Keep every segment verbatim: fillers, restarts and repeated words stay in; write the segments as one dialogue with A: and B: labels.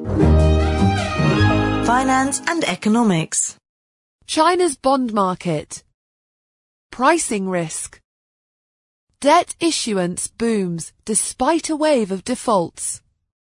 A: Finance and economics.
B: China's bond market. Pricing risk. Debt issuance booms despite a wave of defaults.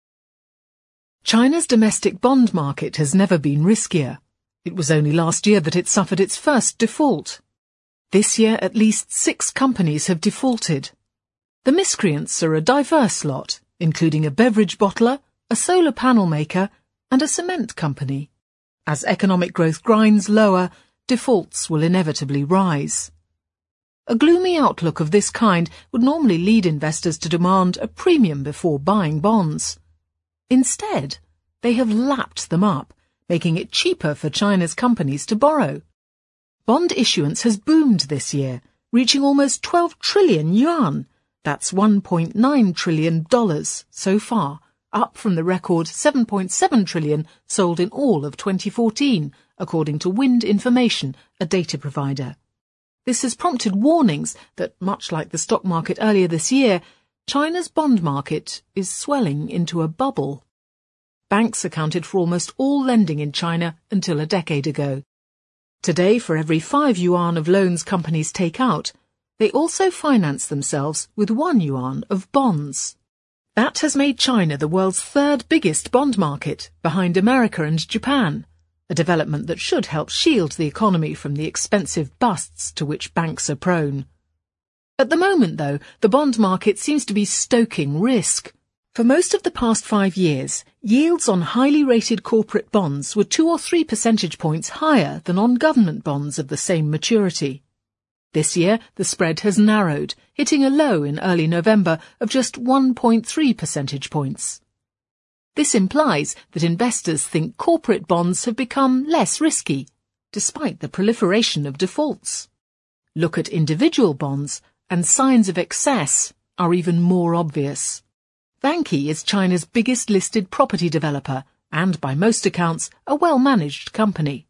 C: China's domestic bond market has never been riskier. It was only last year that it suffered its first default. This year, at least six companies have defaulted. The miscreants are a diverse lot, including a beverage bottler, a solar panel maker, and a cement company. As economic growth grinds lower, defaults will inevitably rise. A gloomy outlook of this kind would normally lead investors to demand a premium before buying bonds. Instead, they have lapped them up, making it cheaper for China's companies to borrow. Bond issuance has boomed this year, reaching almost twelve trillion yuan. That's one point nine trillion dollars so far, up from the record seven point seven trillion sold in all of twenty fourteen, according to Wind Information, a data provider. This has prompted warnings that, much like the stock market earlier this year, China's bond market is swelling into a bubble. Banks accounted for almost all lending in China until a decade ago. Today, for every five yuan of loans companies take out, they also finance themselves with one yuan of bonds. That has made China the world's third biggest bond market, behind America and Japan, a development that should help shield the economy from the expensive busts to which banks are prone. At the moment, though, the bond market seems to be stoking risk. For most of the past five years, yields on highly rated corporate bonds were two or three percentage points higher than on government bonds of the same maturity. This year, the spread has narrowed, hitting a low in early November of just one point three percentage points. This implies that investors think corporate bonds have become less risky, despite the proliferation of defaults. Look at individual bonds, and signs of excess are even more obvious. Vanke is China's biggest listed property developer, and by most accounts, a well-managed company.